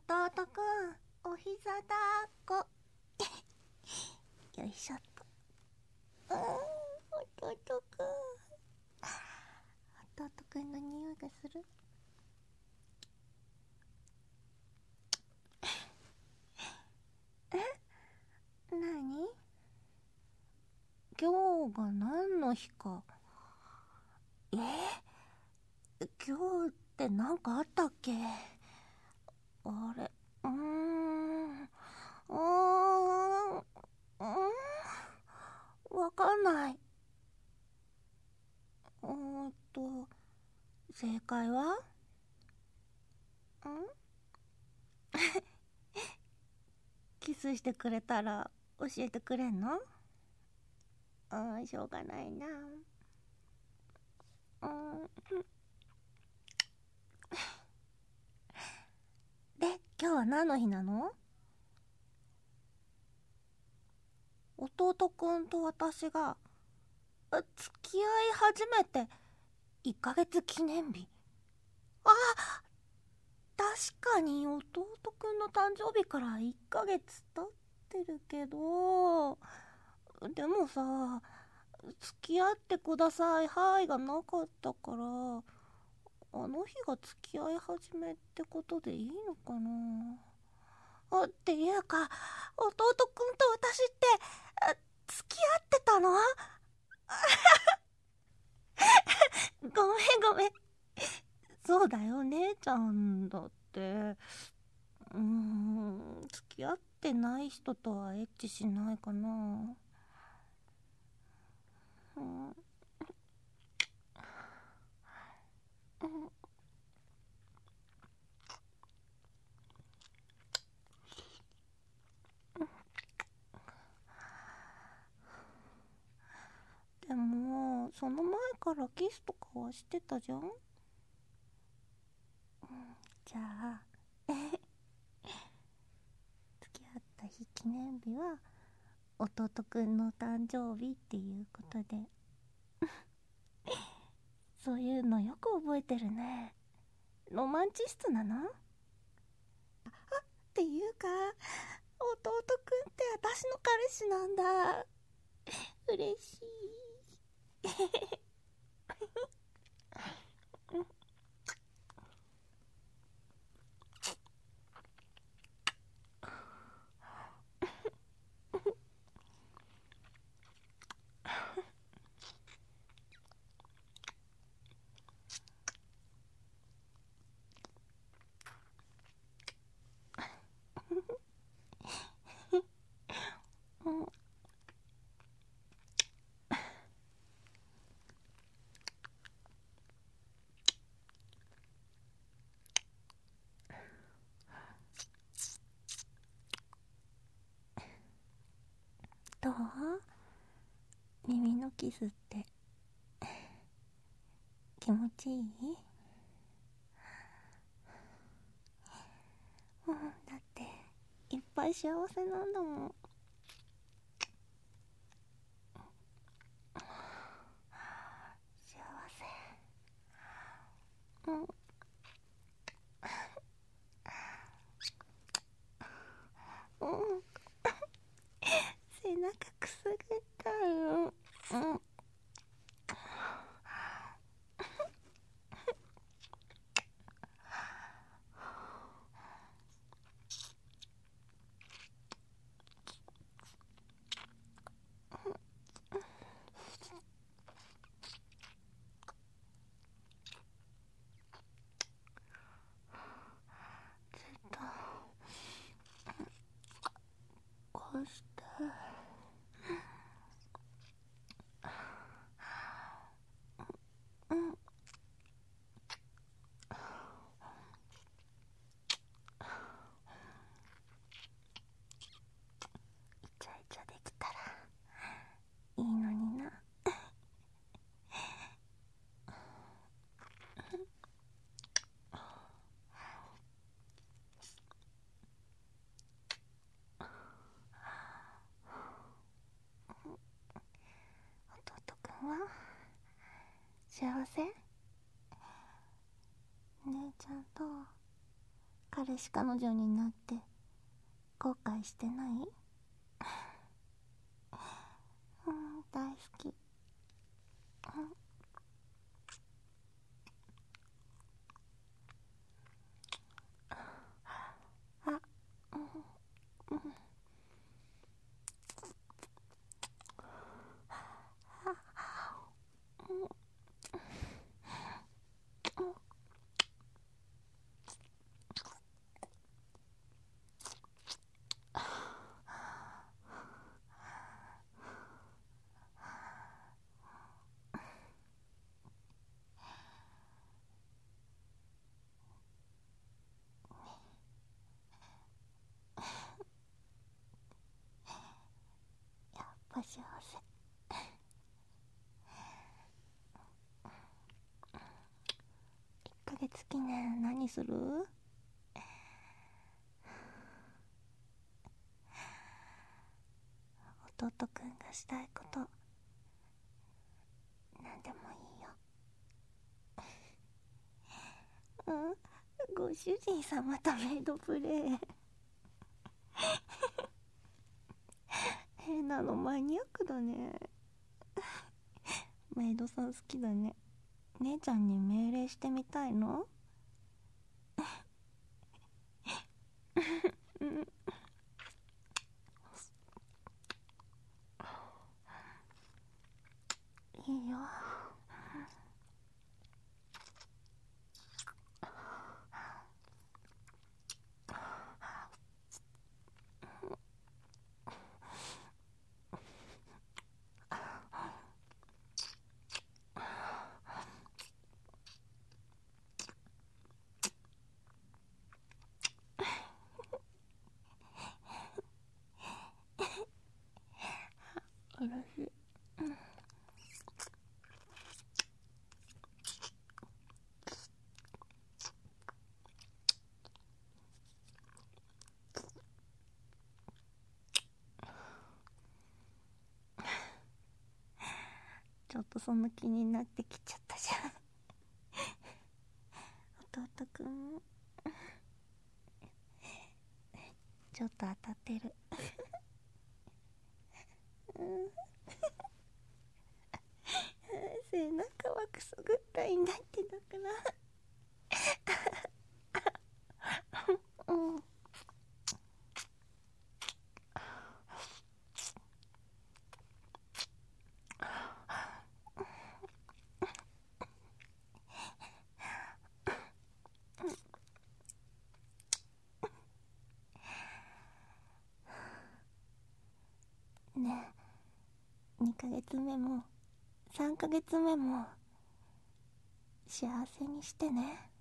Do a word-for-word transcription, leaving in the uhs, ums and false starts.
弟くん、お膝だっこ。よいしょっと。うーん、弟くん。弟くんの匂いがする。え、なに？今日が何の日か。え？今日って何かあったっけ？あれ、うーん、うーん、うーん、わかんない。うーんと、正解は？ん？キスしてくれたら教えてくれんの？うん、しょうがないな。うん。で、今日は何の日なの？弟くんと私が付き合い始めていっかげつ記念日。あ、確かに弟くんの誕生日からいっかげつ経ってるけど、でもさ、付き合ってくださいはいがなかったから、あの日が付き合い始めってことでいいのかな。あ、っていうか、弟くんと私って付き合ってたの？ごめんごめん。そうだよ、姉ちゃんだって。うーん、付き合ってない人とはエッチしないかな。うん、うん、でもその前からキスとかはしてたじゃん。うん、じゃあ付き合った日記念日は弟くんの誕生日っていうことで。そういうのよく覚えてるね。ロマンチストなの？あ、っていうか、弟くんって私の彼氏なんだ。嬉しい。うん、どう？耳のキスって気持ちいい？うん、だっていっぱい幸せなんだもん。幸せ。うん、うん、背中くすぐったいよ。うん、ずっとこうして。うん、イチャイチャできたらいいのにな。弟くんは幸せ？姉ちゃんと彼氏彼女になって後悔してない？うん、大好き。うん、あ、うん、うん、やっぱ幸せ。いっかげつ記念何する？弟くんがしたいこと何でもいいよ。うん、ご主人様とメイドプレイ。変なのマニアックだね。メイドさん好きだね。姉ちゃんに命令してみたいの？うん、いいよ。嬉しい。ちょっとその気になってきちゃったじゃん。弟くんちょっと当たってる。うん、背中はくすぐったいんだってだから。うん、ねえ、にかげつめもさんかげつめも幸せにしてね。